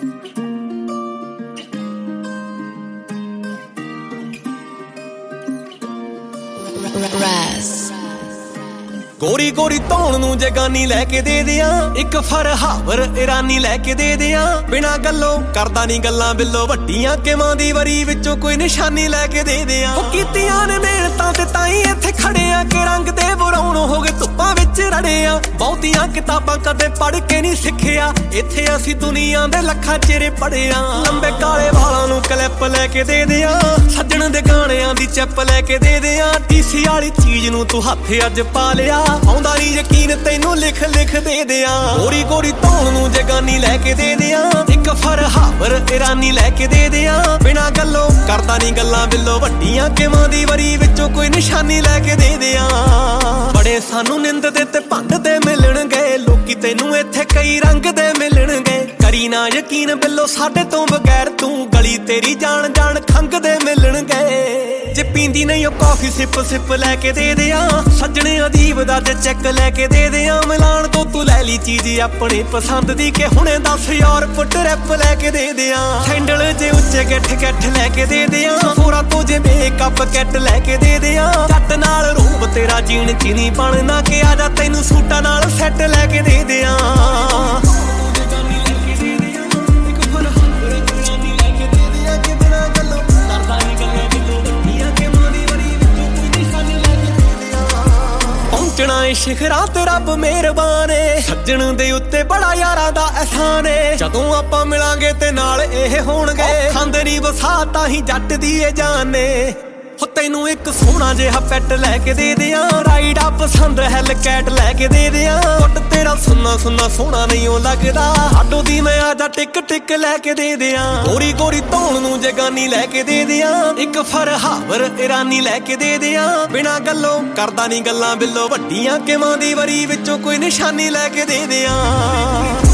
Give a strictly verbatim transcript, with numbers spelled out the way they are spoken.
गोरी गोरी धौण नूं जगानी लैके दे दियां, इक फरहावर ईरानी लैके दे दियां। बिना गल्लों करदा नी गल्लां बिल्लो, वड्डियां किमां दी वरी विचों कोई निशानी लैके दे दियां। ओ कीतियां ने मेहनतां ते ताईं इत्थे खड़े आ, कि रंग दे बुराउण हो गए धुप्पां विच रड़े आ। बहुतियां किताबां कदे पढ़ के नी सिखिया, इत्थे असीं दुनिया दे लखां चेहरे पढ़िया। लंबे काले वालां नूं क्लिप लैके दे दियां, सज्जण दे गाणियां दी चिप लैके दे दियां। टीसी वाली चीज नूं तूं हत्थ अज पा लिया, आउंदा नी यकीन तैनूं लिख लिख दे दियां। गोरी गोरी धौण नूं जगानी लैके दे दियां, इक फरहावर ईरानी लैके दे दियां। बिना गल्लों करदा नी गल्लां बिल्लो, वड्डियां किमां दी वरी विचों कोई निशानी लैके दे दियां। बड़े सानू निंददे ते भंडदे मिलणगे, लोकी तैनूं इत्थे कई रंग दे मिलणगे। करी ना यकीन बिल्लो साडे तों बगैर, तूं गली तेरी जान जान खंग दे मिलणगे। जे पींदी नहीं ओ कॉफी सिप सिप लैके दे दियां, सज्जणे अदीब दा जे चैक लैके दे दियां। मिलान तो तू लै ली चीज अपनी पसंद दी, के हुणे दस यार फुट रैप लैके दे दियां। सैंडल जे उच्चे गैठ गैठ लैके दे दियां, पूरा तो जे मेकअप कैट लैके दे दियां। जट नाल रूप तेरा जीण च नी बनना, के आजा तैनूं सूटां नाल सैट लैके दे दियां। शिखरां ते रब मेहरबान है, सज्जण दे उत्ते बड़ा यारां दा एहसान है। जदों आपां मिलांगे ते नाल एह होणगे, खांदे नी वसा ताहीं जट दी ए जान ने। हो तैनूं एक सोहना जिहा पैट लैके दे दियां, राइडा पसंद हैल कैट लैके दे दियां। पुट तेरा सुन्ना सुन्ना सोहना नहीं ओ लगदा, आडो दी मैं आजा टिक टिक लैके दे दियां। गोरी गोरी धौण नूं जगानी लैके दे दियां, इक फरहावर ईरानी लैके दे दियां। बिना गल्लों करदा नी गल्लां बिल्लो, वड्डियां किमां दी वरी विचों कोई निशानी लैके दे दियां।